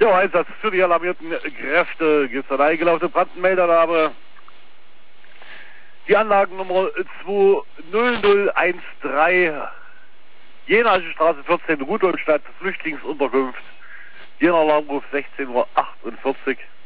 Ja, Einsatz für die alarmierten Kräfte. Gibt es eine eingelaufene Brandenmeldernahme. Die Anlagennummer 20013, Jenasche Straße 14, Rudolstadt, Flüchtlingsunterkunft. Jener Alarmruf 16:48 Uhr.